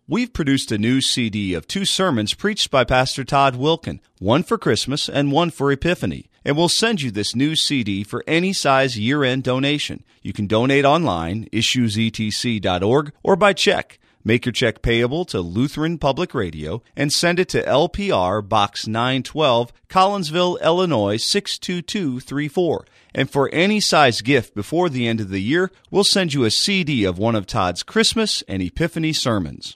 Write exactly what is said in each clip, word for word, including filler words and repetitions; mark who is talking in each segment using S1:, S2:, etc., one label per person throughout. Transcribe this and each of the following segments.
S1: We've produced a new C D of two sermons preached by Pastor Todd Wilken, one for Christmas and one for Epiphany. And we'll send you this new C D for any size year-end donation. You can donate online, issues e t c dot org, or by check. Make your check payable to Lutheran Public Radio and send it to L P R Box nine twelve, Collinsville, Illinois six two two three four. And for any size gift before the end of the year, we'll send you a C D of one of Todd's Christmas and Epiphany sermons.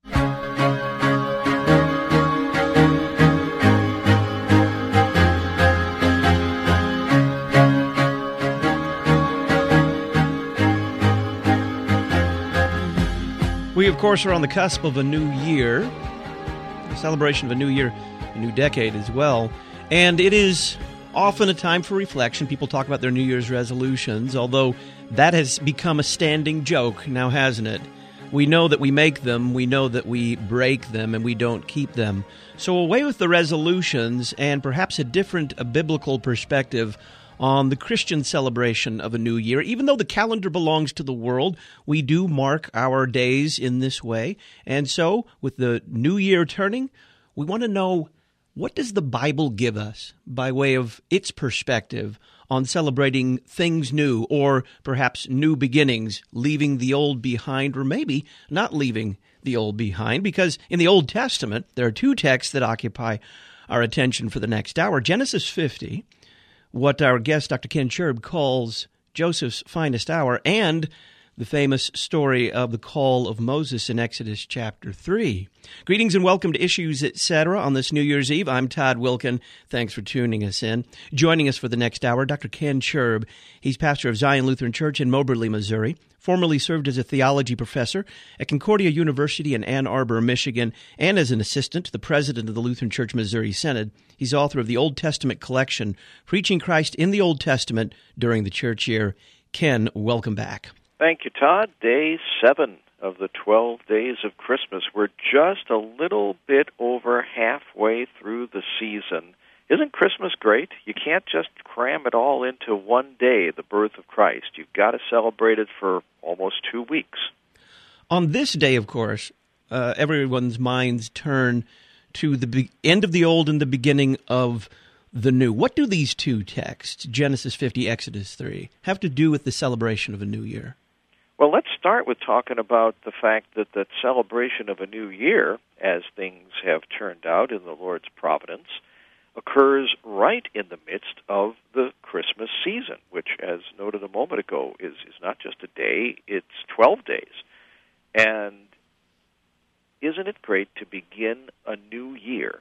S2: We, of course, are on the cusp of a new year, a celebration of a new year, a new decade as well. And it is often a time for reflection. People talk about their New Year's resolutions, although that has become a standing joke now, hasn't it? We know that we make them, we know that we break them, and we don't keep them. So away with the resolutions and perhaps a different a biblical perspective on the Christian celebration of a new year. Even though the calendar belongs to the world, we do mark our days in this way. And so, with the new year turning, we want to know, what does the Bible give us by way of its perspective on celebrating things new, or perhaps new beginnings, leaving the old behind, or maybe not leaving the old behind? Because in the Old Testament, there are two texts that occupy our attention for the next hour. Genesis fifty, what our guest, Doctor Ken Sherb, calls Joseph's finest hour, and the famous story of the call of Moses in Exodus chapter three. Greetings and welcome to Issues, et cetera on this New Year's Eve. I'm Todd Wilken. Thanks for tuning us in. Joining us for the next hour, Doctor Ken Sherb. He's pastor of Zion Lutheran Church in Moberly, Missouri. Formerly served as a theology professor at Concordia University in Ann Arbor, Michigan, and as an assistant to the president of the Lutheran Church Missouri Synod. He's author of the Old Testament collection, Preaching Christ in the Old Testament During the Church Year. Ken, welcome back.
S3: Thank you, Todd. Day seven of the twelve days of Christmas. We're just a little bit over halfway through the season. Isn't Christmas great? You can't just cram it all into one day, the birth of Christ. You've got to celebrate it for almost two weeks.
S2: On this day, of course, uh, everyone's minds turn to the be- end of the old and the beginning of the new. What do these two texts, Genesis fifty, Exodus three, have to do with the celebration of a new year?
S3: Well, let's start with talking about the fact that the celebration of a new year, as things have turned out in the Lord's providence, occurs right in the midst of the Christmas season, which, as noted a moment ago, is, is not just a day, it's twelve days. And isn't it great to begin a new year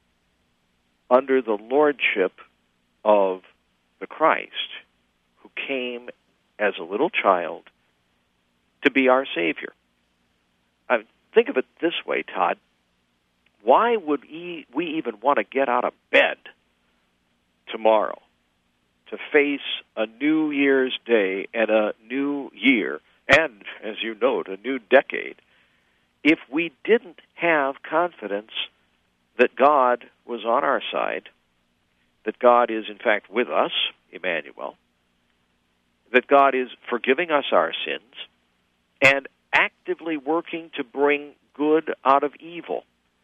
S3: under the lordship of the Christ, who came as a little child to be our Savior? I mean, think of it this way, Todd. Why would we even want to get out of bed tomorrow to face a New Year's Day and a new year, and, as you note, a new decade, if we didn't have confidence that God was on our side, that God is, in fact, with us, Emmanuel, that God is forgiving us our sins, and actively working to bring good out of evil?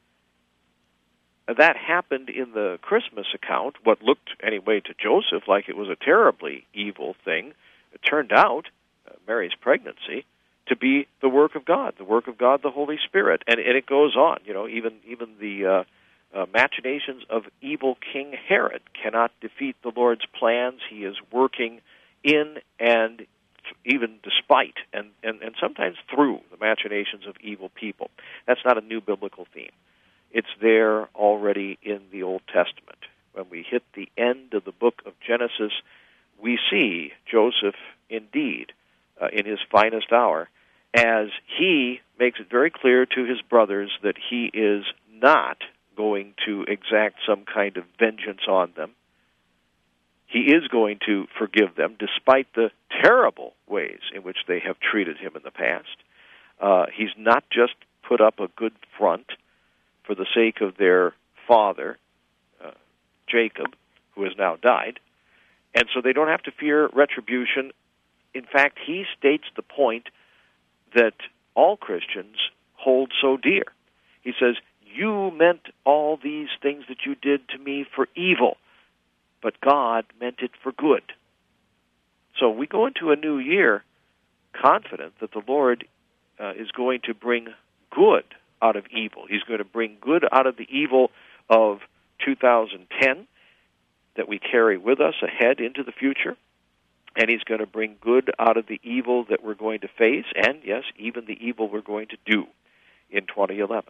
S3: That happened in the Christmas account. What looked, anyway, to Joseph like it was a terribly evil thing, it turned out, uh, Mary's pregnancy, to be the work of God, the work of God, the Holy Spirit. And, and it goes on. You know, even even the uh, uh, machinations of evil King Herod cannot defeat the Lord's plans. He is working in and even despite and, and, and sometimes through the machinations of evil people. That's not a new biblical theme. It's there already in the Old Testament. When we hit the end of the book of Genesis, we see Joseph indeed uh, in his finest hour, as he makes it very clear to his brothers that he is not going to exact some kind of vengeance on them. He is going to forgive them, despite the terrible ways in which they have treated him in the past. Uh, he's not just put up a good front for the sake of their father, uh, Jacob, who has now died, and so they don't have to fear retribution. In fact, he states the point that all Christians hold so dear. He says, you meant all these things that you did to me for evil, but God meant it for good. So we go into a new year confident that the Lord uh, is going to bring good out of evil. He's going to bring good out of the evil of two thousand ten that we carry with us ahead into the future. And he's going to bring good out of the evil that we're going to face, and, yes, even the evil we're going to do in twenty eleven.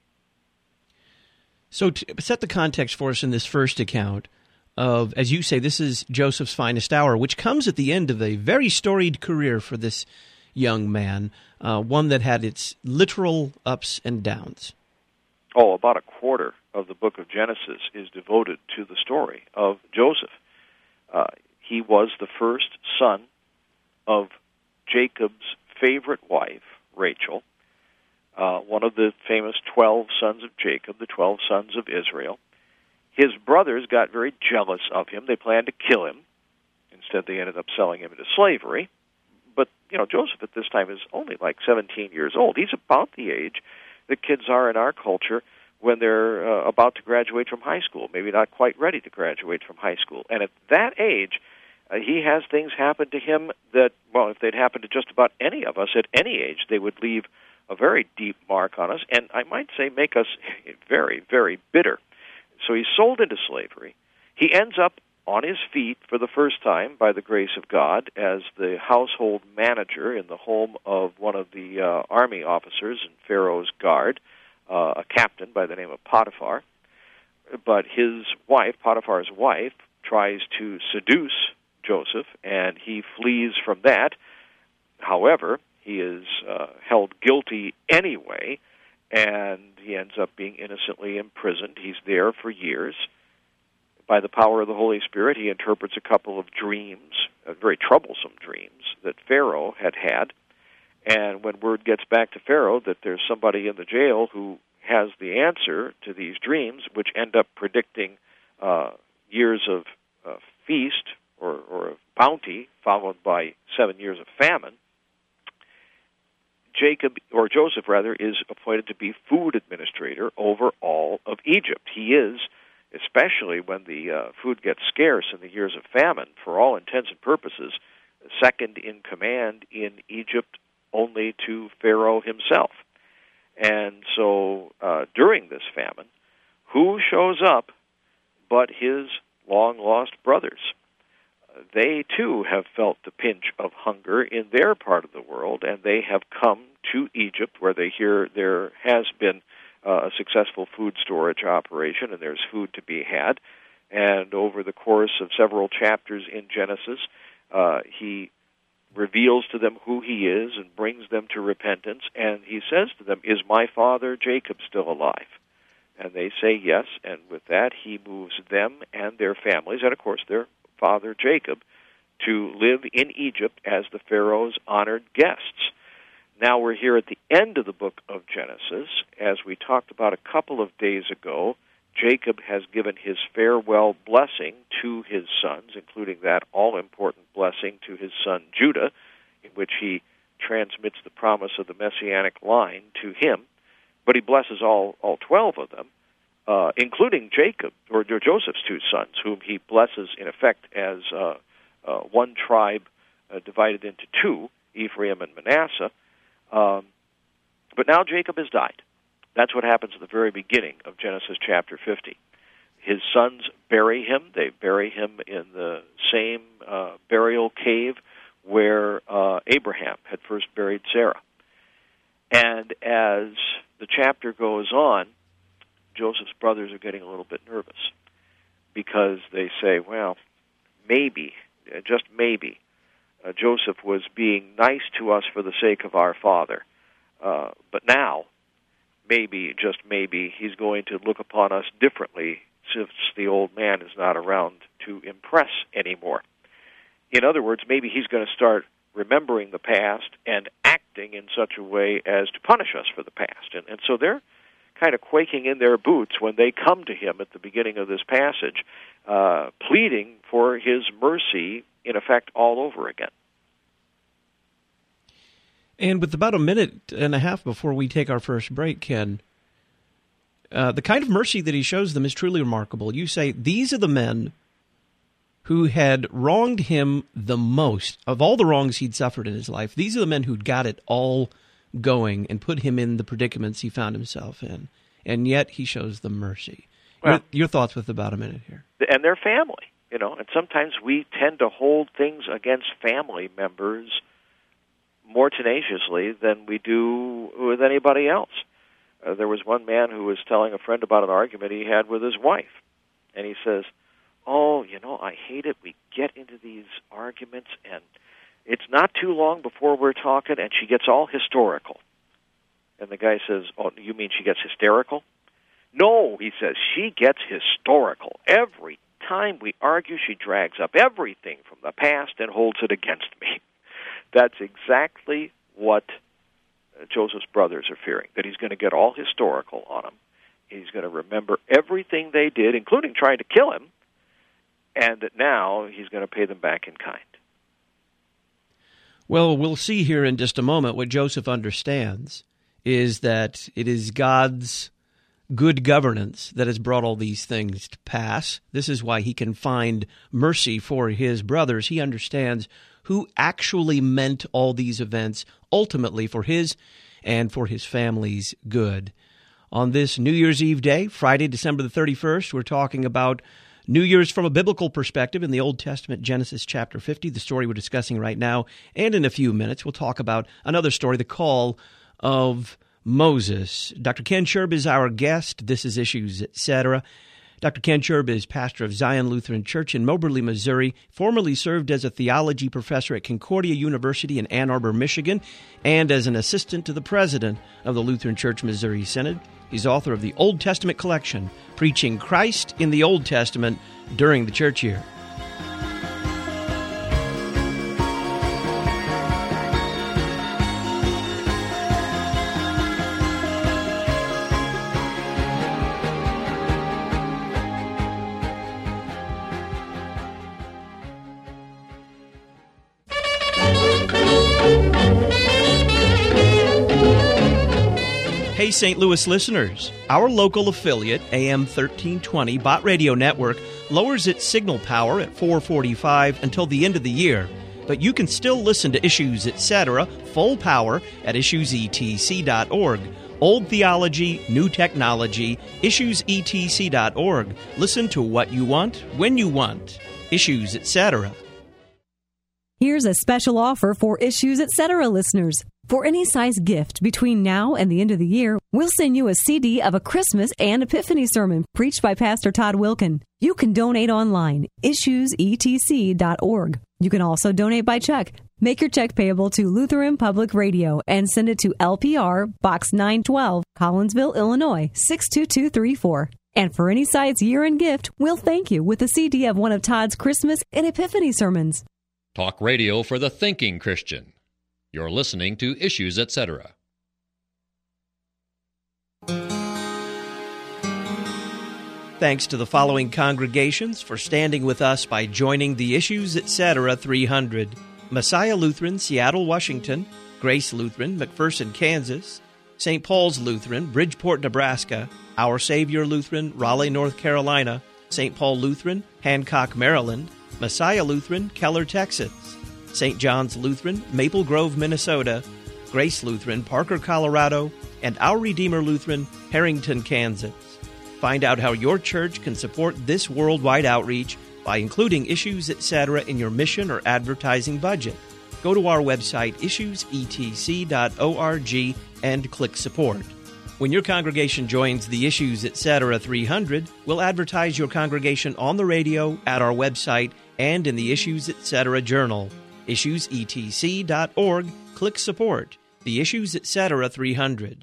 S2: So to set the context for us in this first account of, as you say, this is Joseph's finest hour, which comes at the end of a very storied career for this young man, uh, one that had its literal ups and downs.
S3: Oh, about a quarter of the book of Genesis is devoted to the story of Joseph. Uh, he was the first son of Jacob's favorite wife, Rachel, uh, one of the famous twelve sons of Jacob, the twelve sons of Israel. His brothers got very jealous of him. They planned to kill him. Instead, they ended up selling him into slavery. But, you know, Joseph at this time is only like seventeen years old. He's about the age that kids are in our culture when they're uh, about to graduate from high school, maybe not quite ready to graduate from high school. And at that age, uh, he has things happen to him that, well, if they'd happened to just about any of us at any age, they would leave a very deep mark on us, and I might say make us very, very bitter. So he's sold into slavery. He ends up on his feet for the first time by the grace of God as the household manager in the home of one of the uh, army officers in Pharaoh's guard, uh, a captain by the name of Potiphar. But his wife, Potiphar's wife, tries to seduce Joseph, and he flees from that. However, he is uh, held guilty anyway, and he ends up being innocently imprisoned. He's there for years. By the power of the Holy Spirit, he interprets a couple of dreams, uh, very troublesome dreams, that Pharaoh had had. And when word gets back to Pharaoh that there's somebody in the jail who has the answer to these dreams, which end up predicting uh, years of uh, feast or, or of bounty, followed by seven years of famine, Jacob, or Joseph rather, is appointed to be food administrator over all of Egypt. He is, especially when the uh, food gets scarce in the years of famine, for all intents and purposes, second in command in Egypt only to Pharaoh himself. And so uh, during this famine, who shows up but his long-lost brothers? They, too, have felt the pinch of hunger in their part of the world, and they have come to Egypt, where they hear there has been uh, a successful food storage operation, and there's food to be had. And over the course of several chapters in Genesis, uh, he reveals to them who he is and brings them to repentance, and he says to them, "Is my father Jacob still alive?" And they say yes, and with that he moves them and their families, and of course their father Jacob, to live in Egypt as the Pharaoh's honored guests. Now we're here at the end of the book of Genesis. As we talked about a couple of days ago, Jacob has given his farewell blessing to his sons, including that all-important blessing to his son Judah, in which he transmits the promise of the Messianic line to him. But he blesses all, all twelve of them, uh, including Jacob, or Joseph's two sons, whom he blesses, in effect, as uh, uh, one tribe uh, divided into two, Ephraim and Manasseh. Um, but now Jacob has died. That's what happens at the very beginning of Genesis chapter fifty. His sons bury him. They bury him in the same uh, burial cave where uh, Abraham had first buried Sarah. And as the chapter goes on, Joseph's brothers are getting a little bit nervous because they say, well, maybe, just maybe, uh, Joseph was being nice to us for the sake of our father. Uh, but now, maybe, just maybe, he's going to look upon us differently since the old man is not around to impress anymore. In other words, maybe he's going to start remembering the past and acting in such a way as to punish us for the past. And, and so they're kind of quaking in their boots when they come to him at the beginning of this passage, uh, pleading for his mercy, in effect, all over again.
S2: And with about a minute and a half before we take our first break, Ken, uh, the kind of mercy that he shows them is truly remarkable. You say, these are the men who had wronged him the most. Of all the wrongs he'd suffered in his life, these are the men who'd got it all going and put him in the predicaments he found himself in. And yet he shows them mercy. Well, your, your thoughts with about a minute here.
S3: And their family, you know, and sometimes we tend to hold things against family members more tenaciously than we do with anybody else. Uh, there was one man who was telling a friend about an argument he had with his wife, and he says, oh, you know, I hate it. We get into these arguments, and it's not too long before we're talking, and she gets all historical. And the guy says, oh, you mean she gets hysterical? No, he says, she gets historical. Every time we argue, she drags up everything from the past and holds it against me. That's exactly what Joseph's brothers are fearing, that he's going to get all historical on them. He's going to remember everything they did, including trying to kill him, and that now he's going to pay them back in kind.
S2: Well, we'll see here in just a moment what Joseph understands is that it is God's good governance that has brought all these things to pass. This is why he can find mercy for his brothers. He understands who actually meant all these events ultimately for his and for his family's good. On this New Year's Eve day, Friday, December the thirty-first, we're talking about New Year's from a biblical perspective in the Old Testament, Genesis chapter fifty, the story we're discussing right now. And in a few minutes, we'll talk about another story, the call of Moses. Doctor Ken Sherb is our guest. This is Issues, et cetera. Doctor Ken Sherb is pastor of Zion Lutheran Church in Moberly, Missouri, formerly served as a theology professor at Concordia University in Ann Arbor, Michigan, and as an assistant to the president of the Lutheran Church Missouri Synod. He's author of the Old Testament collection, Preaching Christ in the Old Testament During the Church Year. Hey, Saint Louis listeners, our local affiliate, A M thirteen twenty Bott Radio Network, lowers its signal power at four forty-five until the end of the year. But you can still listen to Issues, et cetera, full power at issues e t c dot org. Old theology, new technology, issues e t c dot org. Listen to what you want, when you want. Issues, et cetera.
S4: Here's a special offer for Issues, et cetera listeners. For any size gift between now and the end of the year, we'll send you a C D of a Christmas and Epiphany sermon preached by Pastor Todd Wilken. You can donate online, issues e t c dot org. You can also donate by check. Make your check payable to Lutheran Public Radio and send it to L P R, Box nine twelve, Collinsville, Illinois, six two two three four. And for any size year-end gift, we'll thank you with a C D of one of Todd's Christmas and Epiphany sermons.
S5: Talk radio for the thinking Christian. You're listening to Issues, et cetera.
S2: Thanks to the following congregations for standing with us by joining the Issues, et cetera three hundred. Messiah Lutheran, Seattle, Washington. Grace Lutheran, McPherson, Kansas. Saint Paul's Lutheran, Bridgeport, Nebraska. Our Savior Lutheran, Raleigh, North Carolina. Saint Paul Lutheran, Hancock, Maryland. Messiah Lutheran, Keller, Texas. Saint John's Lutheran, Maple Grove, Minnesota, Grace Lutheran, Parker, Colorado, and Our Redeemer Lutheran, Harrington, Kansas. Find out how your church can support this worldwide outreach by including Issues, et cetera in your mission or advertising budget. Go to our website, issues e t c dot org, and click Support. When your congregation joins the Issues, et cetera three hundred, we'll advertise your congregation on the radio, at our website, and in the Issues, et cetera journal. issues e t c dot org, click Support. The Issues, et cetera three hundred.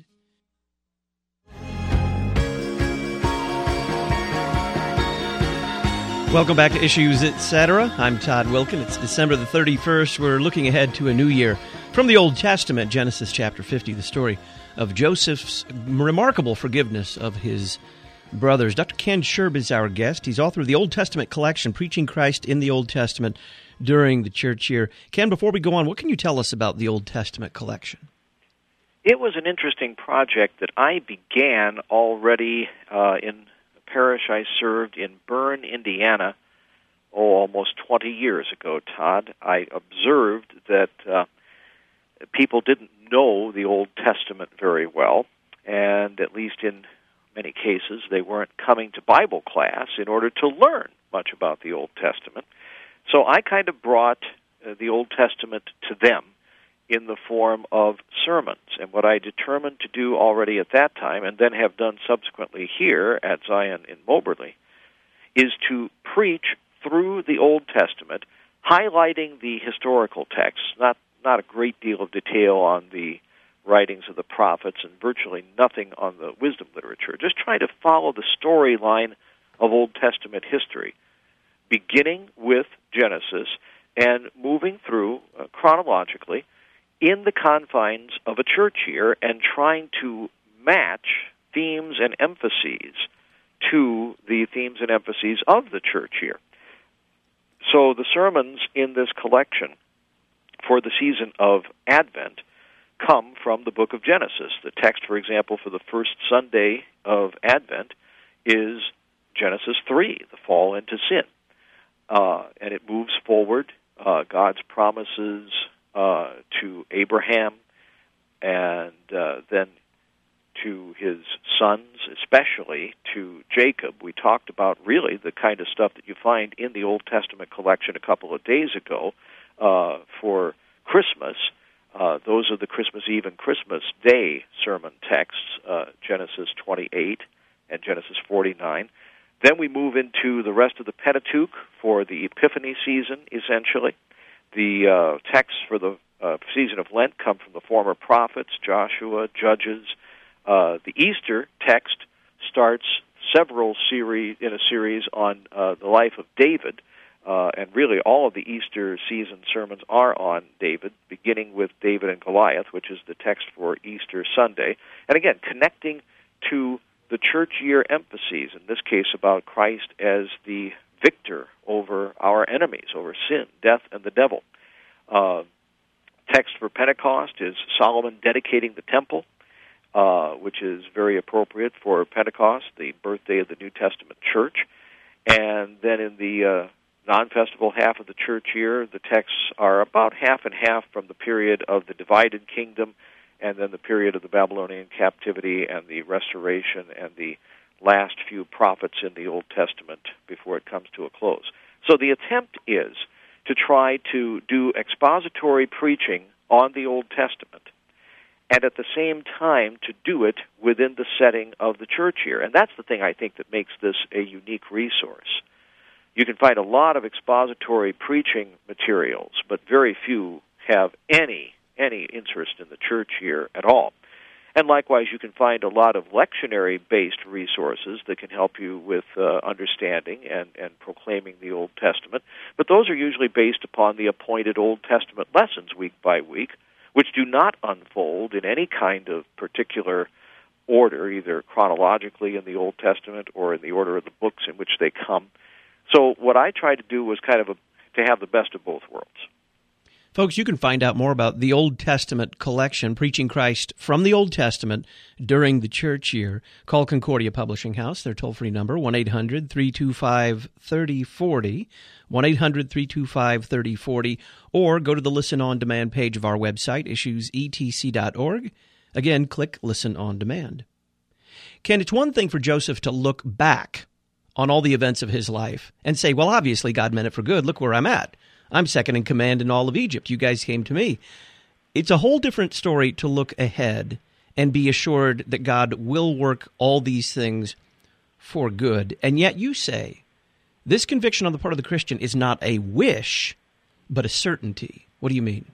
S2: Welcome back to Issues, et cetera. I'm Todd Wilken. It's December the thirty-first. We're looking ahead to a new year. From the Old Testament, Genesis chapter fifty, the story of Joseph's remarkable forgiveness of his brothers. Doctor Ken Sherb is our guest. He's author of the Old Testament collection, Preaching Christ in the Old Testament during the church year. Ken, before we go on, what can you tell us about the Old Testament collection?
S3: It was an interesting project that I began already uh, in the parish I served in Bern, Indiana, oh, almost twenty years ago, Todd. I observed that uh, people didn't know the Old Testament very well, and at least in many cases, they weren't coming to Bible class in order to learn much about the Old Testament. So I kind of brought uh, the Old Testament to them in the form of sermons. And what I determined to do already at that time, and then have done subsequently here at Zion in Moberly, is to preach through the Old Testament, highlighting the historical texts, not, not a great deal of detail on the writings of the prophets and virtually nothing on the wisdom literature, just trying to follow the storyline of Old Testament history, beginning with Genesis and moving through uh, chronologically in the confines of a church year and trying to match themes and emphases to the themes and emphases of the church year. So the sermons in this collection for the season of Advent come from the book of Genesis. The text, for example, for the first Sunday of Advent is Genesis three, the fall into sin. Uh, and it moves forward uh, God's promises uh, to Abraham and uh, then to his sons, especially to Jacob. We talked about really the kind of stuff that you find in the Old Testament collection a couple of days ago uh, for Christmas. Uh, those are the Christmas Eve and Christmas Day sermon texts, uh, Genesis twenty-eight and Genesis forty-nine. Then we move into the rest of the Pentateuch for the Epiphany season, essentially. The uh, texts for the uh, season of Lent come from the former prophets, Joshua, Judges. Uh, the Easter text starts several series in a series on uh, the life of David. Uh, and really all of the Easter season sermons are on David, beginning with David and Goliath, which is the text for Easter Sunday. And again, connecting to the church year emphases, in this case about Christ as the victor over our enemies, over sin, death, and the devil. Uh, text for Pentecost is Solomon dedicating the temple, uh, which is very appropriate for Pentecost, the birthday of the New Testament church. And then in the uh, non-festival half of the church year, the texts are about half and half from the period of the divided kingdom and then the period of the Babylonian captivity and the restoration and the last few prophets in the Old Testament before it comes to a close. So the attempt is to try to do expository preaching on the Old Testament and at the same time to do it within the setting of the church year. And that's the thing I think that makes this a unique resource. You can find a lot of expository preaching materials, but very few have any any interest in the church year at all. And likewise, you can find a lot of lectionary-based resources that can help you with uh, understanding and, and proclaiming the Old Testament, but those are usually based upon the appointed Old Testament lessons week by week, which do not unfold in any kind of particular order, either chronologically in the Old Testament or in the order of the books in which they come. So what I tried to do was kind of a, to have the best of both worlds.
S2: Folks, you can find out more about the Old Testament collection, Preaching Christ from the Old Testament during the church year. Call Concordia Publishing House, their toll-free number, one eight hundred three two five three oh four oh, one eight hundred three two five three oh four oh, or go to the Listen On Demand page of our website, issues e t c dot org. Again, click Listen On Demand. Ken, it's one thing for Joseph to look back on all the events of his life and say, well, obviously God meant it for good. Look where I'm at. I'm second in command in all of Egypt. You guys came to me. It's a whole different story to look ahead and be assured that God will work all these things for good. And yet you say this conviction on the part of the Christian is not a wish, but a certainty. What do you mean?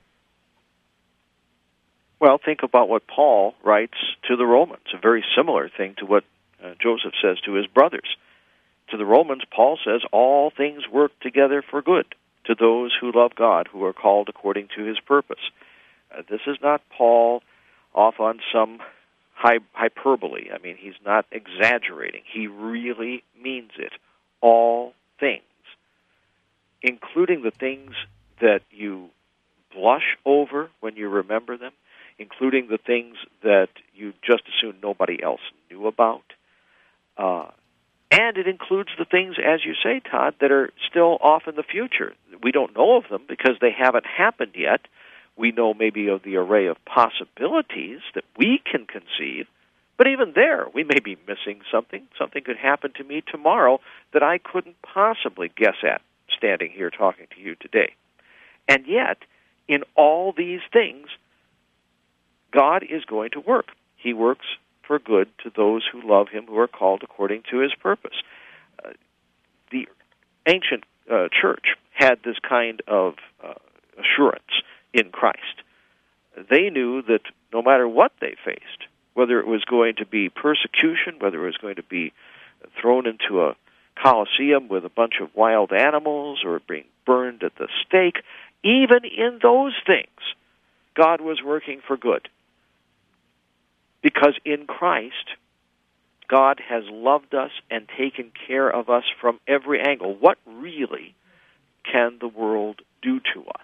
S3: Well, think about what Paul writes to the Romans, a very similar thing to what uh, Joseph says to his brothers. To the Romans, Paul says, all things work together for good to those who love God, who are called according to his purpose. Uh, this is not Paul off on some hy- hyperbole. I mean, he's not exaggerating. He really means it. All things including the things that you blush over when you remember them, including the things that you just assume nobody else knew about. Uh, and it includes the things, as you say, Todd, that are still off in the future. We don't know of them because they haven't happened yet. We know maybe of the array of possibilities that we can conceive, but even there, we may be missing something. Something could happen to me tomorrow that I couldn't possibly guess at standing here talking to you today. And yet, in all these things, God is going to work. He works for good to those who love him, who are called according to his purpose. Uh, the ancient uh, church had this kind of uh, assurance in Christ. They knew that no matter what they faced, whether it was going to be persecution, whether it was going to be thrown into a Colosseum with a bunch of wild animals or being burned at the stake, even in those things, God was working for good. Because in Christ, God has loved us and taken care of us from every angle. What really can the world do to us?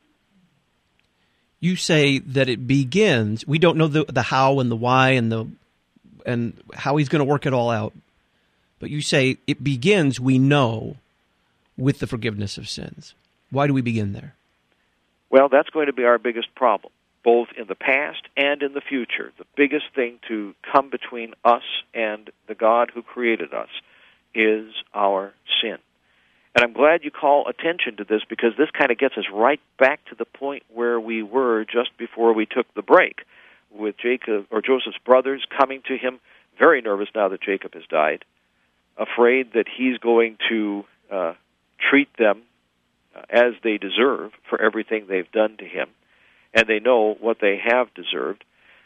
S2: You say that it begins, we don't know the, the how and the why and the and how he's going to work it all out. But you say it begins, we know, with the forgiveness of sins. Why do we begin there?
S3: Well, that's going to be our biggest problem, both in the past and in the future. The biggest thing to come between us and the God who created us is our sin. And I'm glad you call attention to this, because this kind of gets us right back to the point where we were just before we took the break, with Jacob or Joseph's brothers coming to him, very nervous now that Jacob has died, afraid that he's going to uh, treat them uh, as they deserve for everything they've done to him, and they know what they have deserved.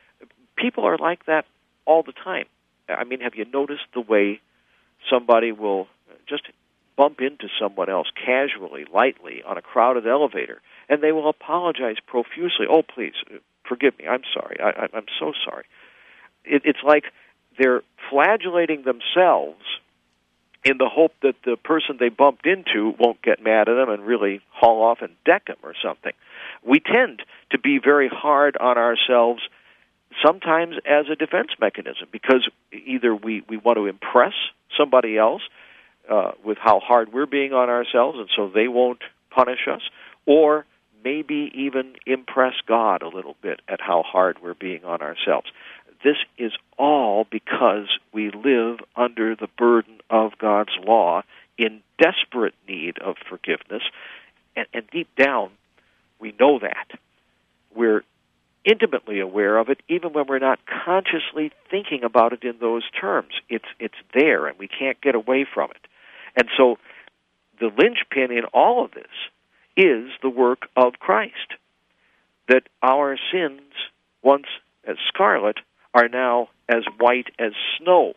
S3: People are like that all the time. I mean, have you noticed the way somebody will just bump into someone else casually, lightly, on a crowded elevator, and they will apologize profusely. Oh, please, forgive me, I'm sorry, I, I'm so sorry. It, it's like they're flagellating themselves in the hope that the person they bumped into won't get mad at them and really haul off and deck them or something. We tend to be very hard on ourselves, sometimes as a defense mechanism, because either we, we want to impress somebody else uh, with how hard we're being on ourselves, and so they won't punish us, or maybe even impress God a little bit at how hard we're being on ourselves. This is all because we live under the burden of God's law, in desperate need of forgiveness, and, and deep down, we know that. We're intimately aware of it, even when we're not consciously thinking about it in those terms. It's it's there, and we can't get away from it. And so the linchpin in all of this is the work of Christ, that our sins, once as scarlet, are now as white as snow.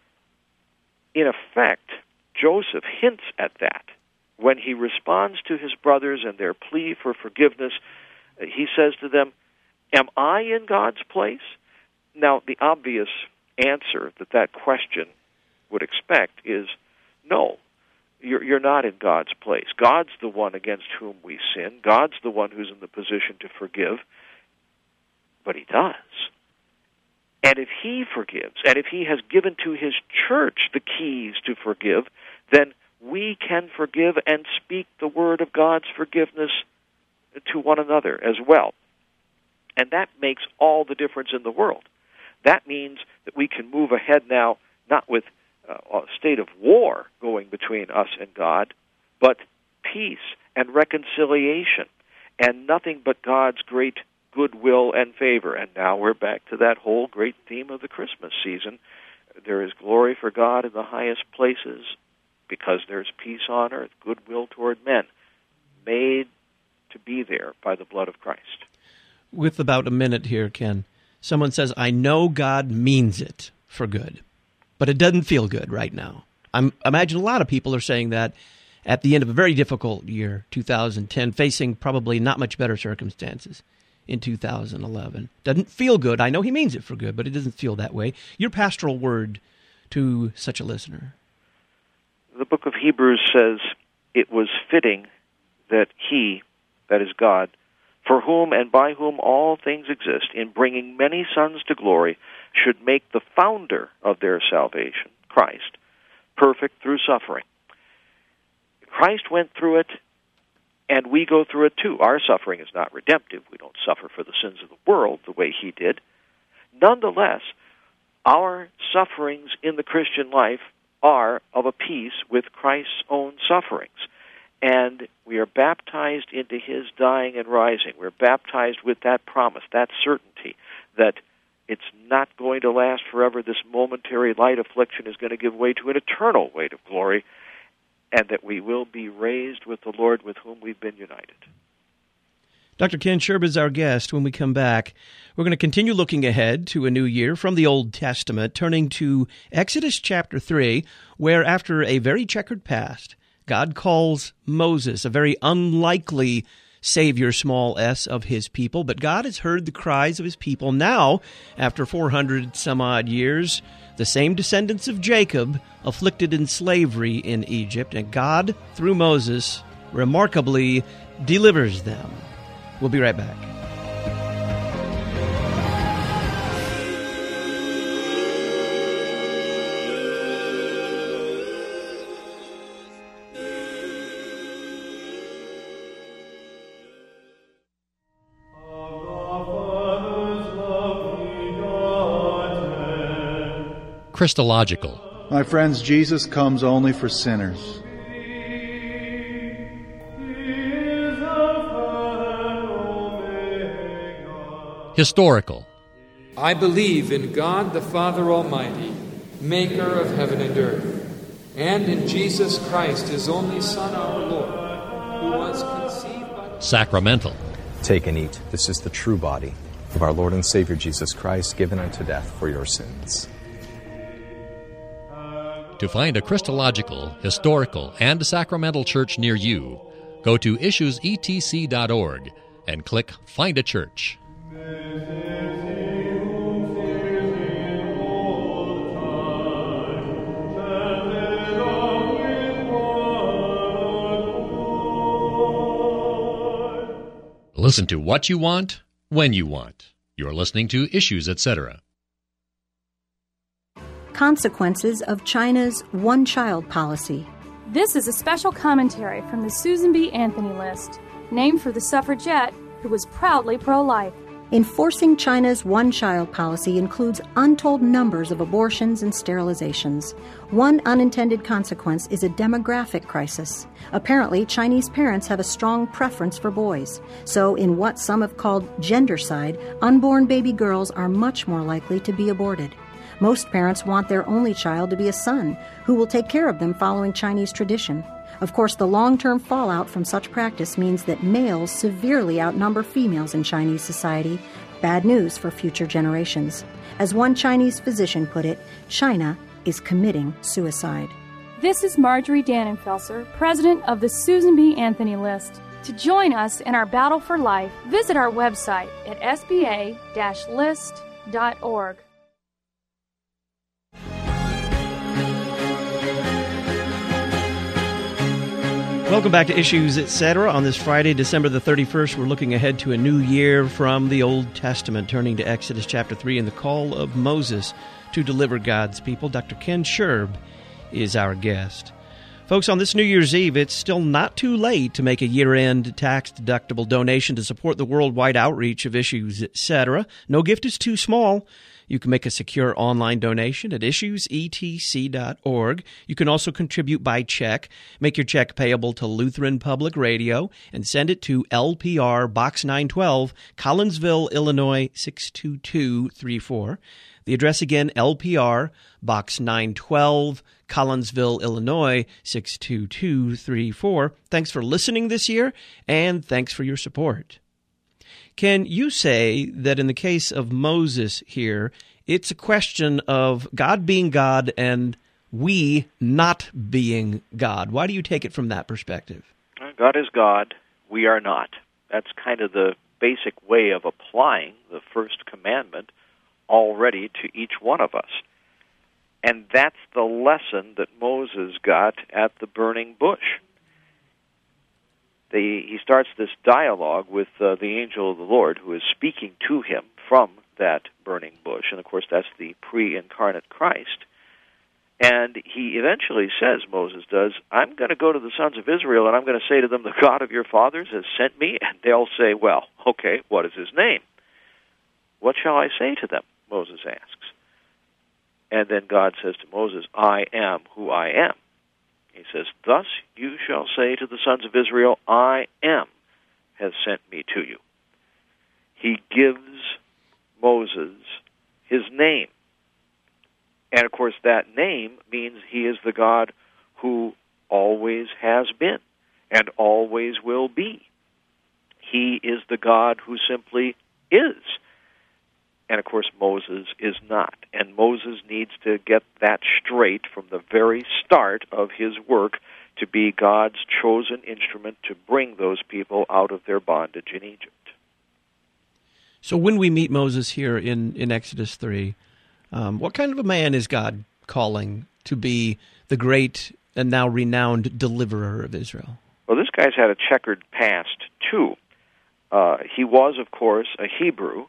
S3: In effect, Joseph hints at that. When he responds to his brothers and their plea for forgiveness, he says to them, am I in God's place? Now, the obvious answer that that question would expect is no. You're, you're not in God's place. God's the one against whom we sin. God's the one who's in the position to forgive. But he does. And if he forgives, and if he has given to his church the keys to forgive, then we can forgive and speak the word of God's forgiveness to one another as well. And that makes all the difference in the world. That means that we can move ahead now, not with uh, a state of war going between us and God, but peace and reconciliation, and nothing but God's great goodwill and favor. And now we're back to that whole great theme of the Christmas season. There is glory for God in the highest places, because there's peace on earth, goodwill toward men, made to be there by the blood of Christ.
S2: With about a minute here, Ken, someone says, I know God means it for good, but it doesn't feel good right now. I'm, I imagine a lot of people are saying that at the end of a very difficult year, two thousand ten, facing probably not much better circumstances in two thousand eleven. Doesn't feel good. I know he means it for good, but it doesn't feel that way. Your pastoral word to such a listener?
S3: The book of Hebrews says, it was fitting that he, that is God, for whom and by whom all things exist, in bringing many sons to glory, should make the founder of their salvation, Christ, perfect through suffering. Christ went through it, and we go through it too. Our suffering is not redemptive. We don't suffer for the sins of the world the way he did. Nonetheless, our sufferings in the Christian life are of a piece with Christ's own sufferings. And we are baptized into his dying and rising. We're baptized with that promise, that certainty, that it's not going to last forever. This momentary light affliction is going to give way to an eternal weight of glory, and that we will be raised with the Lord with whom we've been united.
S2: Doctor Ken Sherb is our guest. When we come back, we're going to continue looking ahead to a new year from the Old Testament, turning to Exodus chapter three, where after a very checkered past, God calls Moses, a very unlikely Savior, small s, of his people. But God has heard the cries of his people. Now, after four hundred some odd years, the same descendants of Jacob afflicted in slavery in Egypt, and God, through Moses, remarkably delivers them. We'll be right back.
S5: Christological.
S6: My friends, Jesus comes only for sinners.
S5: Historical.
S7: I believe in God the Father Almighty, maker of heaven and earth, and in Jesus Christ, his only Son, our Lord, who was conceived by...
S5: Sacramental.
S8: Take and eat. This is the true body of our Lord and Savior Jesus Christ, given unto death for your sins.
S5: To find a Christological, historical, and sacramental church near you, go to issues e t c dot org and click Find a Church. Listen to what you want, when you want. You're listening to Issues, et cetera.
S9: Consequences of China's one-child policy.
S10: This is a special commentary from the Susan B. Anthony List, named for the suffragette who was proudly pro-life.
S9: Enforcing China's one-child policy includes untold numbers of abortions and sterilizations. One unintended consequence is a demographic crisis. Apparently, Chinese parents have a strong preference for boys. So, in what some have called gendercide, unborn baby girls are much more likely to be aborted. Most parents want their only child to be a son, who will take care of them following Chinese tradition. Of course, the long-term fallout from such practice means that males severely outnumber females in Chinese society. Bad news for future generations. As one Chinese physician put it, China is committing suicide.
S10: This is Marjorie Dannenfelser, president of the Susan B. Anthony List. To join us in our battle for life, visit our website at s b a dash list dot org.
S2: Welcome back to Issues, et cetera. On this Friday, December the thirty-first, we're looking ahead to a new year from the Old Testament, turning to Exodus chapter three and the call of Moses to deliver God's people. Doctor Ken Sherb is our guest. Folks, on this New Year's Eve, it's still not too late to make a year-end tax-deductible donation to support the worldwide outreach of Issues, et cetera. No gift is too small. You can make a secure online donation at issues e t c dot org. You can also contribute by check. Make your check payable to Lutheran Public Radio and send it to L P R Box nine twelve, Collinsville, Illinois six two two three four. The address again, L P R Box nine twelve, Collinsville, Illinois six two two three four. Thanks for listening this year, and thanks for your support. Can you say that in the case of Moses here, it's a question of God being God and we not being God? Why do you take it from that perspective?
S3: God is God. We are not. That's kind of the basic way of applying the first commandment already to each one of us. And that's the lesson that Moses got at the burning bush. they, he starts this dialogue with uh, the angel of the Lord who is speaking to him from that burning bush. And, of course, that's the pre-incarnate Christ. And he eventually says, Moses does, I'm going to go to the sons of Israel, and I'm going to say to them, the God of your fathers has sent me. And they'll say, well, okay, what is his name? What shall I say to them? Moses asks. And then God says to Moses, I am who I am. He says, thus you shall say to the sons of Israel, I am has sent me to you. He gives Moses his name. And, of course, that name means he is the God who always has been and always will be. He is the God who simply is. And, of course, Moses is not. And Moses needs to get that straight from the very start of his work to be God's chosen instrument to bring those people out of their bondage in Egypt.
S2: So when we meet Moses here in, in Exodus three, um, what kind of a man is God calling to be the great and now renowned deliverer of Israel?
S3: Well, this guy's had a checkered past, too. Uh, he was, of course, a Hebrew,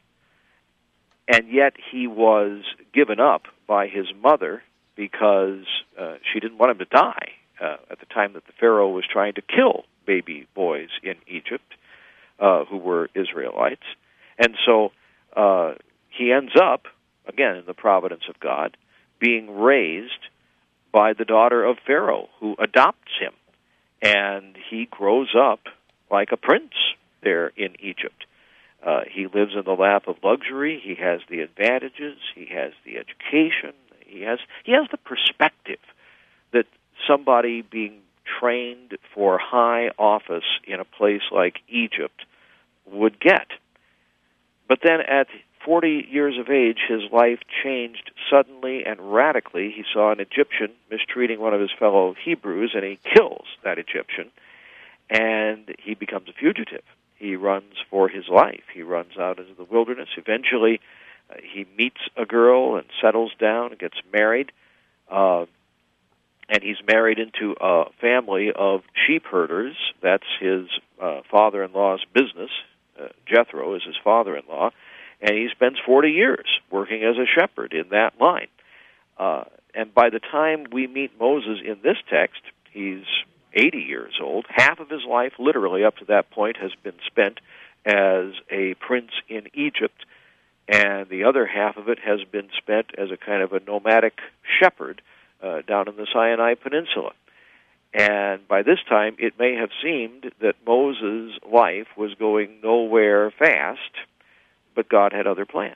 S3: and yet he was given up by his mother because uh, she didn't want him to die uh, at the time that the Pharaoh was trying to kill baby boys in Egypt uh, who were Israelites. And so uh, he ends up, again, in the providence of God, being raised by the daughter of Pharaoh, who adopts him. And he grows up like a prince there in Egypt. Uh, he lives in the lap of luxury. He has the advantages. He has the education. He has he has the perspective that somebody being trained for high office in a place like Egypt would get. But then at forty years of age, his life changed suddenly and radically. He saw an Egyptian mistreating one of his fellow Hebrews, and he kills that Egyptian, and he becomes a fugitive. He runs for his life. He runs out into the wilderness. Eventually, uh, he meets a girl and settles down and gets married, uh, and he's married into a family of sheep herders. That's his uh, father-in-law's business. Uh, Jethro is his father-in-law. And he spends forty years working as a shepherd in that line. Uh, and by the time we meet Moses in this text, he's eighty years old. Half of his life, literally up to that point, has been spent as a prince in Egypt, and the other half of it has been spent as a kind of a nomadic shepherd uh, down in the Sinai Peninsula. And by this time, it may have seemed that Moses' life was going nowhere fast, but God had other plans.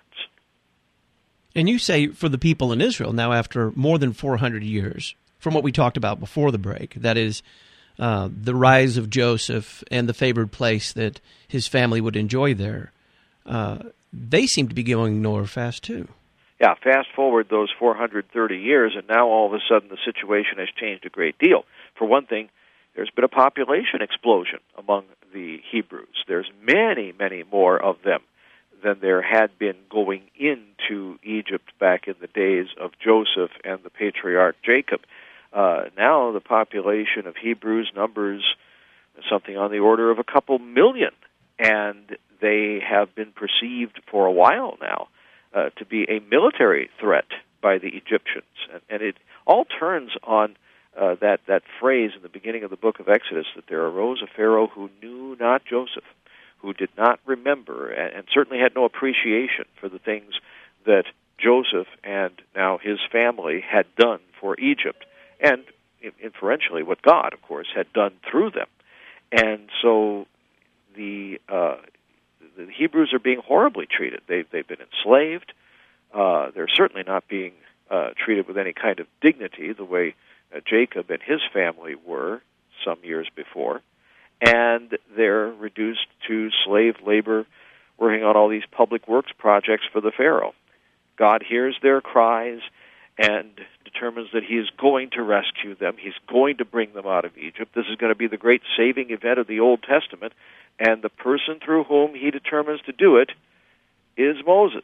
S2: And you say for the people in Israel, now after more than four hundred years, from what we talked about before the break, that is uh, the rise of Joseph and the favored place that his family would enjoy there, uh, they seem to be going nowhere fast too.
S3: Yeah, fast forward those four hundred thirty years, and now all of a sudden the situation has changed a great deal. For one thing, there's been a population explosion among the Hebrews. There's many, many more of them than there had been going into Egypt back in the days of Joseph and the patriarch Jacob. Uh, now the population of Hebrews numbers something on the order of a couple million, and they have been perceived for a while now uh, to be a military threat by the Egyptians. And, and it all turns on uh, that, that phrase in the beginning of the book of Exodus, that there arose a Pharaoh who knew not Joseph, who did not remember and, and certainly had no appreciation for the things that Joseph and now his family had done for Egypt, and inferentially what God, of course, had done through them. And so the uh, the Hebrews are being horribly treated. They've, they've been enslaved. Uh, they're certainly not being uh, treated with any kind of dignity the way uh, Jacob and his family were some years before. And they're reduced to slave labor, working on all these public works projects for the Pharaoh. God hears their cries and determines that he is going to rescue them. He's going to bring them out of Egypt. This is going to be the great saving event of the Old Testament, and the person through whom he determines to do it is Moses.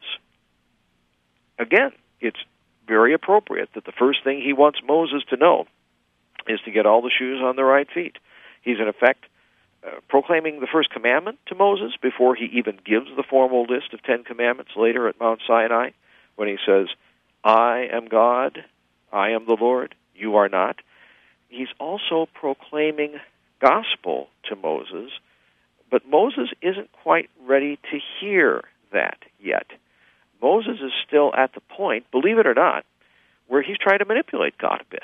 S3: Again, it's very appropriate that the first thing he wants Moses to know is to get all the shoes on the right feet. He's, in effect, uh, proclaiming the first commandment to Moses before he even gives the formal list of Ten Commandments later at Mount Sinai, when he says, I am God, I am the Lord, you are not. He's also proclaiming gospel to Moses, but Moses isn't quite ready to hear that yet. Moses is still at the point, believe it or not, where he's trying to manipulate God a bit.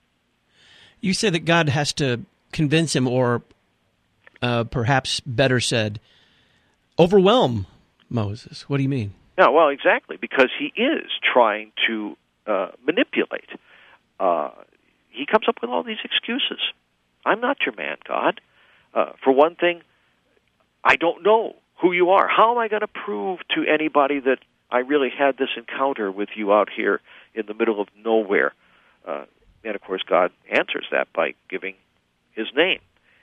S2: You say that God has to convince him, or uh, perhaps better said, overwhelm Moses. What do you mean?
S3: No, well, exactly, because he is trying to uh, manipulate. Uh, he comes up with all these excuses. I'm not your man, God. Uh, for one thing, I don't know who you are. How am I going to prove to anybody that I really had this encounter with you out here in the middle of nowhere? Uh, and, of course, God answers that by giving his name.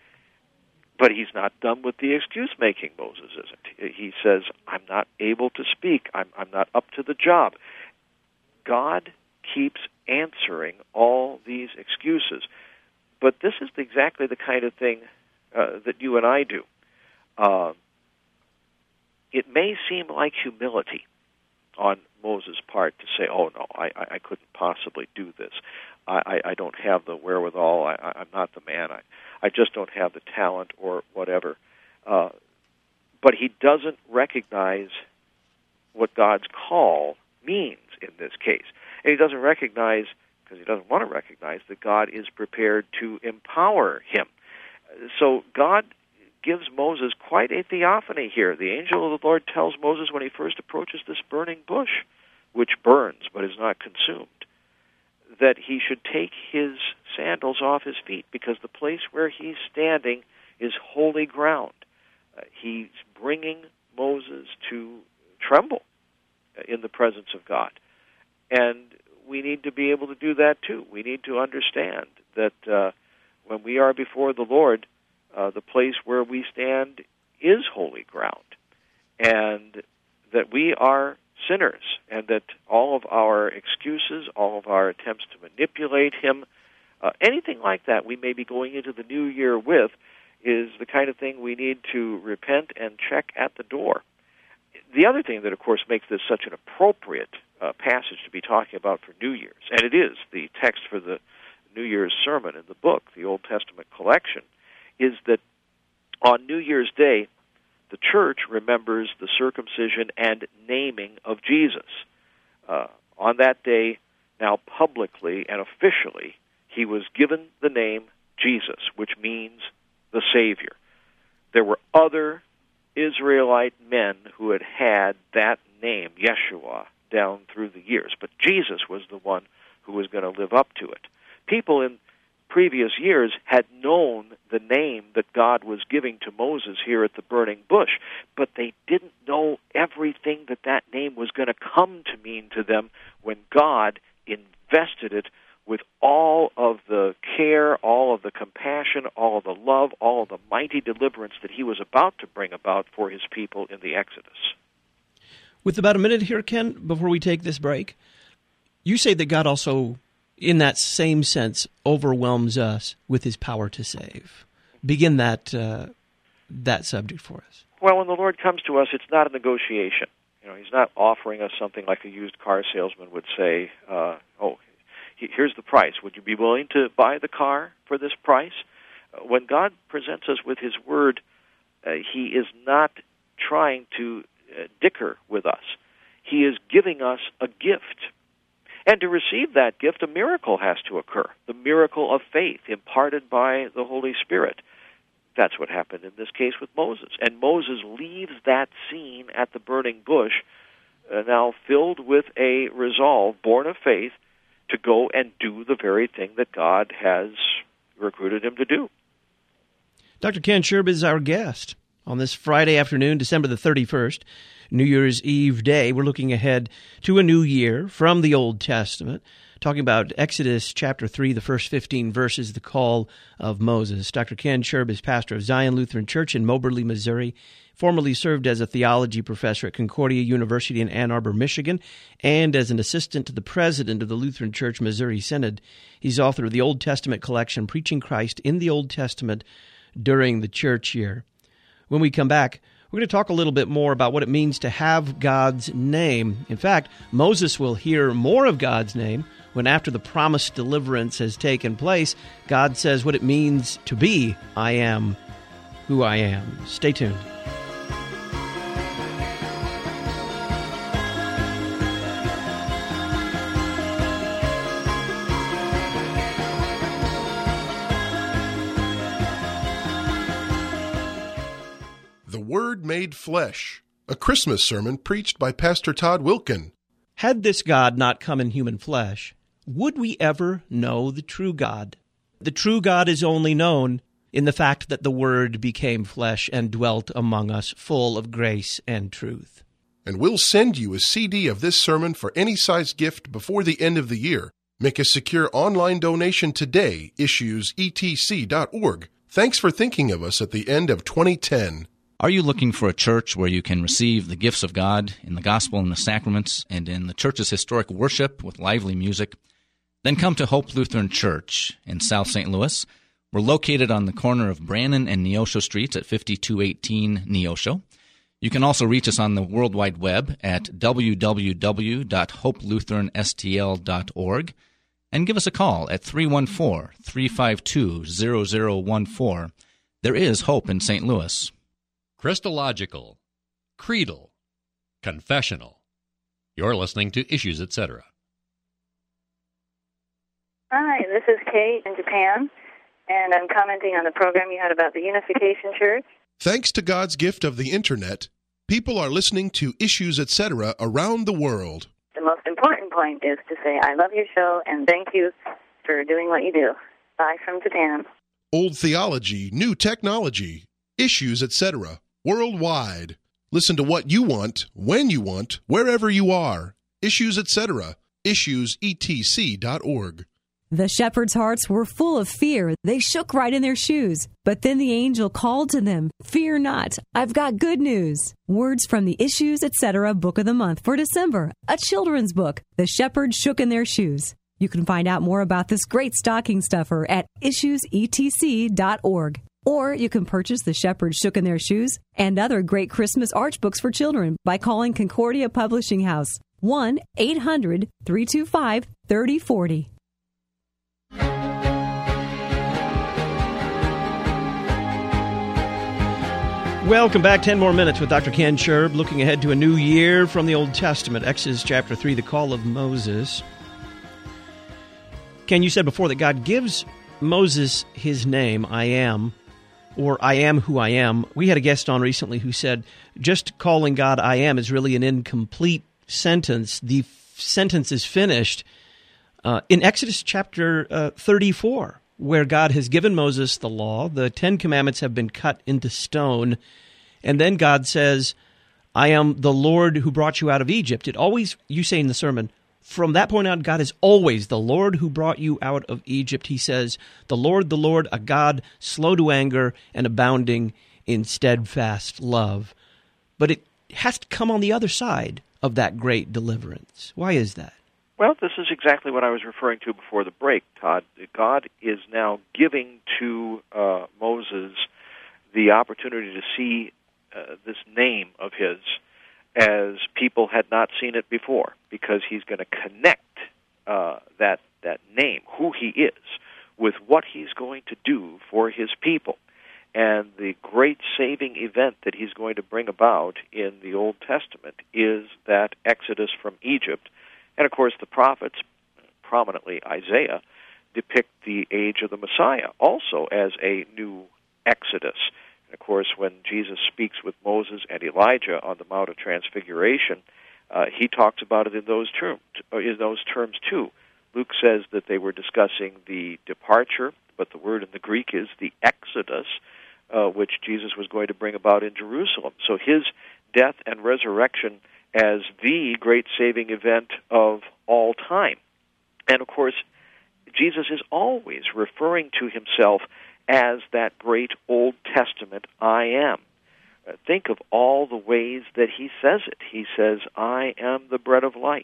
S3: But he's not done with the excuse-making, Moses isn't. He says, I'm not able to speak. I'm, I'm not up to the job. God keeps answering all these excuses. But this is exactly the kind of thing uh, that you and I do. Uh, it may seem like humility on Moses' part to say, oh, no, I, I couldn't possibly do this. I, I don't have the wherewithal. I, I'm not the man. I, I just don't have the talent or whatever. Uh, but he doesn't recognize what God's call means in this case. And he doesn't recognize, because he doesn't want to recognize, that God is prepared to empower him. So God gives Moses quite a theophany here. The angel of the Lord tells Moses when he first approaches this burning bush, which burns but is not consumed, that he should take his sandals off his feet because the place where he's standing is holy ground. Uh, he's bringing Moses to tremble in the presence of God. And we need to be able to do that too. We need to understand that uh, when we are before the Lord, uh, the place where we stand is holy ground, and that we are sinners, and that all of our excuses, all of our attempts to manipulate him, uh, anything like that we may be going into the new year with, is the kind of thing we need to repent and check at the door. The other thing that, of course, makes this such an appropriate uh, passage to be talking about for New Year's, and it is the text for the New Year's sermon in the book, the Old Testament collection, is that on New Year's Day, the church remembers the circumcision and naming of Jesus. Uh, on that day, now publicly and officially, he was given the name Jesus, which means the Savior. There were other Israelite men who had had that name, Yeshua, down through the years, but Jesus was the one who was going to live up to it. People in previous years had known the name that God was giving to Moses here at the burning bush, but they didn't know everything that that name was going to come to mean to them when God invested it with all of the care, all of the compassion, all of the love, all of the mighty deliverance that he was about to bring about for his people in the Exodus.
S2: With about a minute here, Ken, before we take this break, you say that God also, in that same sense, overwhelms us with his power to save. Begin that uh, that subject for us.
S3: Well, when the Lord comes to us, it's not a negotiation. You know, he's not offering us something like a used car salesman would say, uh, oh, here's the price. Would you be willing to buy the car for this price? Uh, when God presents us with his word, uh, he is not trying to uh, dicker with us. He is giving us a gift. And to receive that gift, a miracle has to occur, the miracle of faith imparted by the Holy Spirit. That's what happened in this case with Moses. And Moses leaves that scene at the burning bush uh, now filled with a resolve, born of faith, to go and do the very thing that God has recruited him to do.
S2: Doctor Ken Sherb is our guest on this Friday afternoon, December the thirty-first. New Year's Eve day. We're looking ahead to a new year from the Old Testament, talking about Exodus chapter three, the first fifteen verses, the call of Moses. Doctor Ken Sherb is pastor of Zion Lutheran Church in Moberly, Missouri, formerly served as a theology professor at Concordia University in Ann Arbor, Michigan, and as an assistant to the president of the Lutheran Church Missouri Synod. He's author of the Old Testament collection, Preaching Christ in the Old Testament, during the church year. When we come back, we're going to talk a little bit more about what it means to have God's name. In fact, Moses will hear more of God's name when, after the promised deliverance has taken place, God says what it means to be I am who I am. Stay tuned.
S11: The Word Made Flesh, a Christmas sermon preached by Pastor Todd Wilken.
S2: Had this God not come in human flesh, would we ever know the true God? The true God is only known in the fact that the Word became flesh and dwelt among us, full of grace and truth.
S11: And we'll send you a C D of this sermon for any size gift before the end of the year. Make a secure online donation today, issues E T C dot org. Thanks for thinking of us at the end of twenty ten.
S12: Are you looking for a church where you can receive the gifts of God in the gospel and the sacraments and in the church's historic worship with lively music? Then come to Hope Lutheran Church in South Saint Louis. We're located on the corner of Brannan and Neosho Streets at fifty-two eighteen Neosho. You can also reach us on the World Wide Web at w w w dot hope lutheran s t l dot org and give us a call at three one four, three five two, zero zero one four. There is hope in Saint Louis.
S5: Christological, creedal, confessional. You're listening to Issues, et cetera.
S13: Hi, this is Kate in Japan, and I'm commenting on the program you had about the Unification Church.
S11: Thanks to God's gift of the Internet, people are listening to Issues, et cetera around the world.
S13: The most important point is to say, I love your show, and thank you for doing what you do. Bye from Japan.
S11: Old theology, new technology, Issues, et cetera worldwide. Listen to what you want, when you want, wherever you are. Issues, et cetera. issues e t c dot org.
S4: The shepherds' hearts were full of fear. They shook right in their shoes. But then the angel called to them, "Fear not, I've got good news." Words from the Issues, et cetera Book of the Month for December, a children's book. The shepherds shook in their shoes. You can find out more about this great stocking stuffer at issues e t c dot org. Or you can purchase The Shepherds Shook in Their Shoes and other great Christmas arch books for children by calling Concordia Publishing House, one eight hundred, three two five, three oh four oh.
S2: Welcome back. Ten more minutes with Doctor Ken Sherb, looking ahead to a new year from the Old Testament. Exodus chapter three, the call of Moses. Ken, you said before that God gives Moses his name, I am, or I am who I am. We had a guest on recently who said just calling God I am is really an incomplete sentence. The f- sentence is finished uh, in Exodus chapter uh, thirty-four, where God has given Moses the law. The Ten Commandments have been cut into stone. And then God says, I am the Lord who brought you out of Egypt. It always, you say in the sermon, from that point on, God is always the Lord who brought you out of Egypt. He says, the Lord, the Lord, a God slow to anger and abounding in steadfast love. But it has to come on the other side of that great deliverance. Why is that?
S3: Well, this is exactly what I was referring to before the break, Todd. God is now giving to uh, Moses the opportunity to see uh, this name of his as people had not seen it before, because he's going to connect uh, that that name, who he is, with what he's going to do for his people. And the great saving event that he's going to bring about in the Old Testament is that exodus from Egypt. And, of course, the prophets, prominently Isaiah, depict the age of the Messiah also as a new exodus. And, of course, when Jesus speaks with Moses and Elijah on the Mount of Transfiguration, uh, he talks about it in those terms, in those terms too. Luke says that they were discussing the departure, but the word in the Greek is the exodus, uh, which Jesus was going to bring about in Jerusalem. So his death and resurrection as the great saving event of all time. And, of course, Jesus is always referring to himself as that great Old Testament I am. Uh, think of all the ways that he says it. He says, I am the bread of life.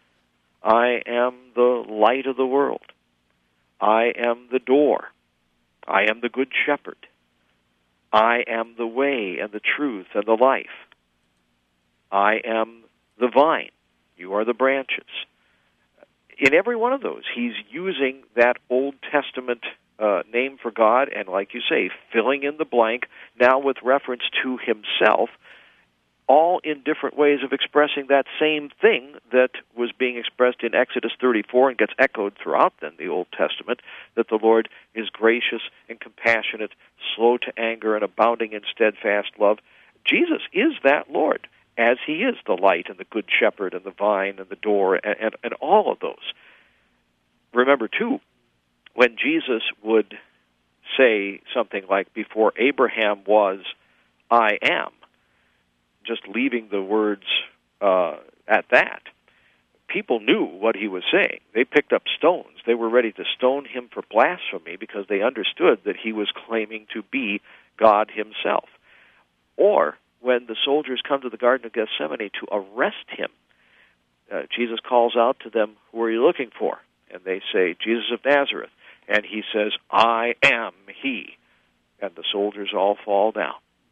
S3: I am the light of the world. I am the door. I am the good shepherd. I am the way and the truth and the life. I am the vine. You are the branches. In every one of those, he's using that Old Testament uh, name for God, and like you say, filling in the blank, now with reference to himself, all in different ways of expressing that same thing that was being expressed in Exodus thirty-four and gets echoed throughout then the Old Testament, that the Lord is gracious and compassionate, slow to anger, and abounding in steadfast love. Jesus is that Lord, as he is the light and the good shepherd and the vine and the door and, and, and all of those. Remember, too, when Jesus would say something like, before Abraham was, I am, just leaving the words uh, at that, people knew what he was saying. They picked up stones. They were ready to stone him for blasphemy because they understood that he was claiming to be God himself. Or when the soldiers come to the Garden of Gethsemane to arrest him, uh, Jesus calls out to them, who are you looking for? And they say, Jesus of Nazareth. And he says, I am he. And the soldiers all fall down.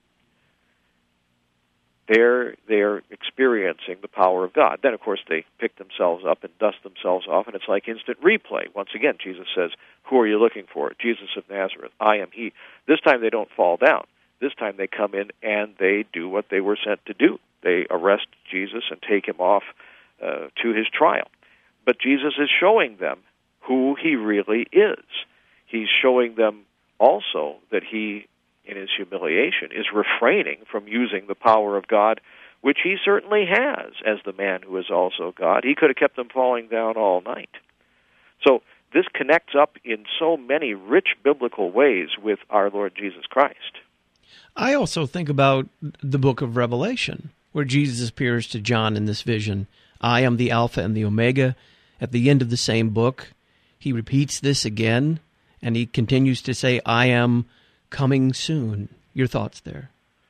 S3: They're, they're experiencing the power of God. Then, of course, they pick themselves up and dust themselves off, and it's like instant replay. Once again, Jesus says, who are you looking for? Jesus of Nazareth. I am he. This time they don't fall down. This time they come in and they do what they were sent to do. They arrest Jesus and take him off uh, to his trial. But Jesus is showing them who he really is. He's showing them also that he, in his humiliation, is refraining from using the power of God, which he certainly has as the man who is also God. He could have kept them falling down all night. So this connects up in so many rich biblical ways with our Lord Jesus Christ.
S2: I also think about the book of Revelation, where Jesus appears to John in this vision. I am the Alpha and the Omega. At the end of the same book, he repeats this again, and he continues to say, I am coming soon. Your thoughts there?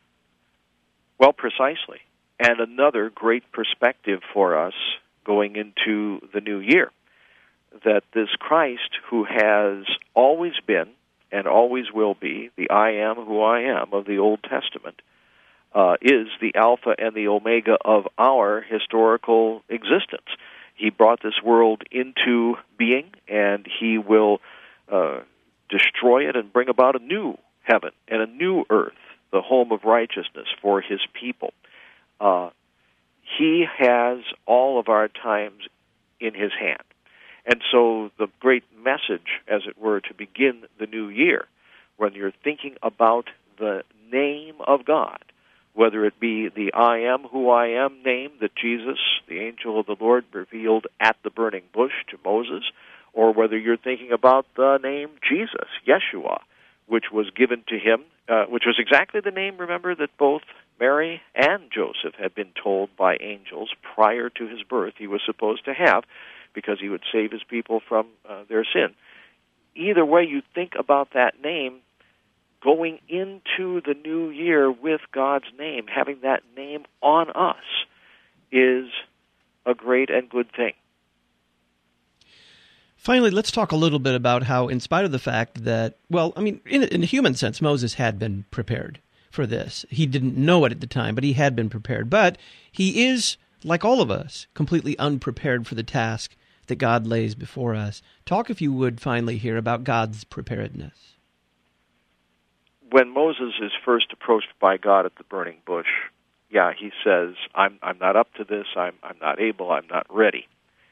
S3: Well, precisely. And another great perspective for us going into the new year, that this Christ who has always been and always will be the I am who I am of the Old Testament, uh, is the Alpha and the Omega of our historical existence. He brought this world into being, and he will uh, destroy it and bring about a new heaven and a new earth, the home of righteousness for his people. Uh, he has all of our times in his hand. And so the great message, as it were, to begin the new year, when you're thinking about the name of God, whether it be the I am who I am name that Jesus, the angel of the Lord, revealed at the burning bush to Moses, or whether you're thinking about the name Jesus, Yeshua, which was given to him, uh, which was exactly the name, remember, that both Mary and Joseph had been told by angels prior to his birth he was supposed to have, because he would save his people from uh, their sin. Either way you think about that name, going into the new year with God's name, having that name on us, is a great and good thing.
S2: Finally, let's talk a little bit about how, in spite of the fact that, well, I mean, in, in a human sense, Moses had been prepared for this. He didn't know it at the time, but he had been prepared. But he is, like all of us, completely unprepared for the task that God lays before us. Talk, if you would, finally here about God's preparedness.
S3: When Moses is first approached by God at the burning bush, yeah, he says, I'm I'm not up to this, I'm I'm not able, I'm not ready.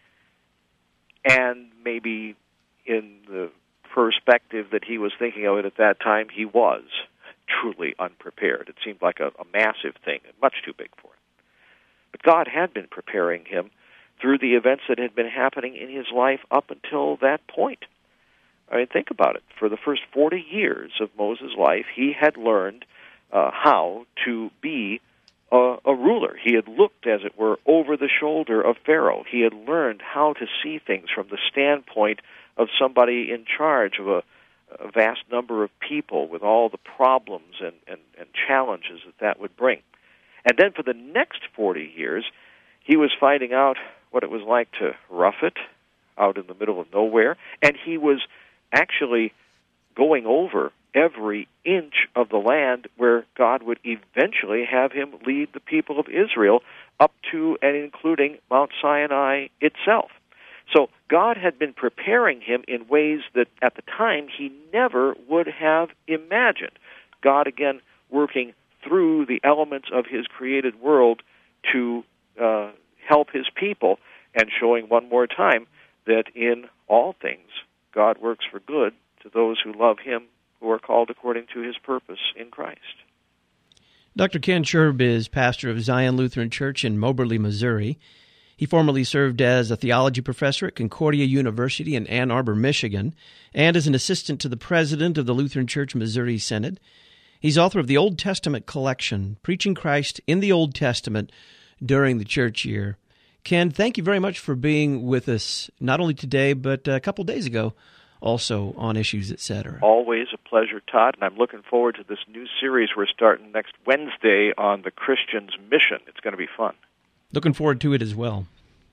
S3: And maybe in the perspective that he was thinking of it at that time, he was truly unprepared. It seemed like a, a massive thing, and much too big for him. But God had been preparing him through the events that had been happening in his life up until that point. I mean, think about it. For the first forty years of Moses' life, he had learned uh, how to be a, a ruler. He had looked, as it were, over the shoulder of Pharaoh. He had learned how to see things from the standpoint of somebody in charge of a, a vast number of people with all the problems and, and, and challenges that that would bring. And then for the next forty years, he was finding out what it was like to rough it out in the middle of nowhere, and he was actually going over every inch of the land where God would eventually have him lead the people of Israel up to and including Mount Sinai itself. So God had been preparing him in ways that at the time he never would have imagined. God, again, working through the elements of his created world to uh, help his people, and showing one more time that in all things God works for good to those who love him, who are called according to his purpose in Christ.
S2: Doctor Ken Scherb is pastor of Zion Lutheran Church in Moberly, Missouri. He formerly served as a theology professor at Concordia University in Ann Arbor, Michigan, and as an assistant to the president of the Lutheran Church Missouri Synod. He's author of the Old Testament collection, Preaching Christ in the Old Testament during the church year. Ken, thank you very much for being with us, not only today, but a couple days ago, also on Issues, et cetera.
S3: Always a pleasure, Todd, and I'm looking forward to this new series we're starting next Wednesday on the Christian's mission. It's going to be fun.
S2: Looking forward to it as well.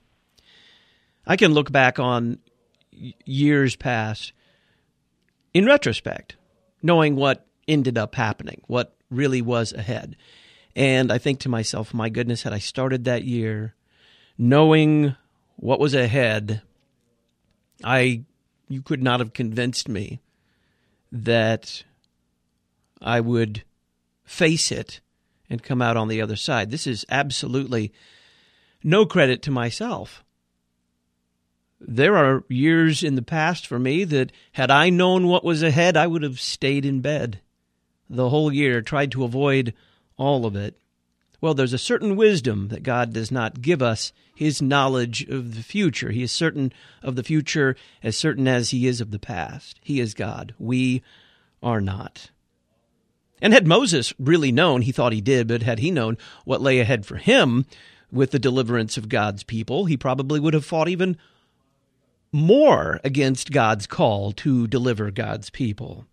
S2: I can look back on years past in retrospect, knowing what ended up happening, what really was ahead. And I think to myself, my goodness, had I started that year knowing what was ahead, I you could not have convinced me that I would face it and come out on the other side. This is absolutely no credit to myself. There are years in the past for me that had I known what was ahead, I would have stayed in bed the whole year, tried to avoid all of it. Well, there's a certain wisdom that God does not give us, his knowledge of the future. He is certain of the future as certain as he is of the past. He is God. We are not. And had Moses really known, he thought he did, but had he known what lay ahead for him with the deliverance of God's people, he probably would have fought even more against God's call to deliver God's people.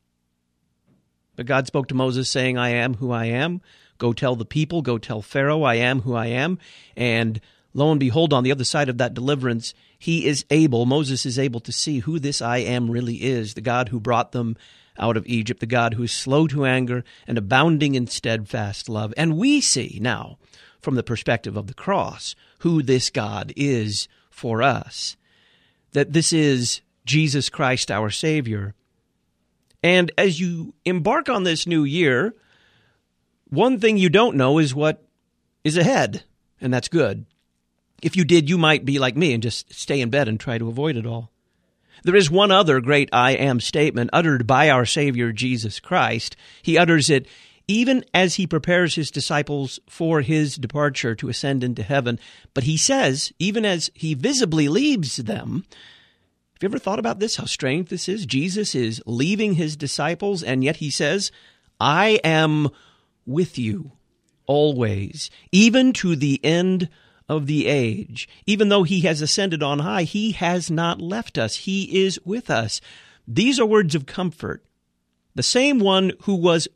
S2: But God spoke to Moses saying, I am who I am. Go tell the people, go tell Pharaoh, I am who I am. And lo and behold, on the other side of that deliverance, he is able, Moses is able to see who this I am really is, the God who brought them out of Egypt, the God who is slow to anger and abounding in steadfast love. And we see now, from the perspective of the cross, who this God is for us, that this is Jesus Christ, our Savior. And as you embark on this new year, one thing you don't know is what is ahead, and that's good. If you did, you might be like me and just stay in bed and try to avoid it all. There is one other great I am statement uttered by our Savior Jesus Christ. He utters it even as he prepares his disciples for his departure to ascend into heaven. But he says, even as he visibly leaves them, have you ever thought about this, how strange this is? Jesus is leaving his disciples, and yet he says, I am with you always, even to the end of the age. Even though he has ascended on high, he has not left us. He is with us. These are words of comfort. The same one who was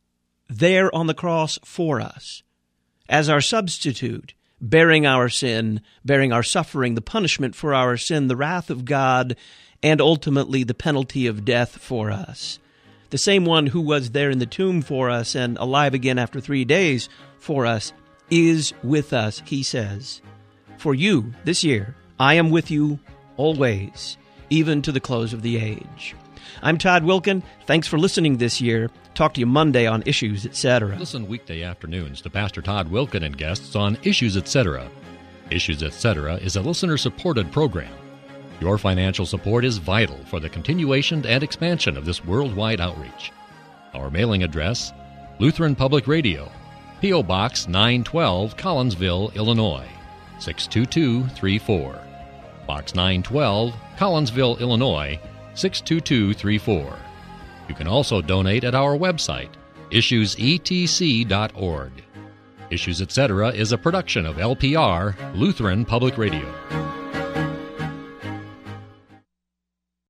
S2: there on the cross for us as our substitute, bearing our sin, bearing our suffering, the punishment for our sin, the wrath of God, and ultimately the penalty of death for us. The same one who was there in the tomb for us and alive again after three days for us is with us, he says. For you, this year, I am with you always, even to the close of the age. I'm Todd Wilken. Thanks for listening this year. Talk to you Monday on Issues, et cetera.
S5: Listen weekday afternoons to Pastor Todd Wilken and guests on Issues, et cetera. Issues, et cetera is a listener-supported program. Your financial support is vital for the continuation and expansion of this worldwide outreach. Our mailing address, Lutheran Public Radio, P O. Box nine twelve, Collinsville, Illinois, six two two three four. Box nine twelve, Collinsville, Illinois, six two two three four. You can also donate at our website, issues e t c dot org. Issues, et cetera is a production of L P R, Lutheran Public Radio.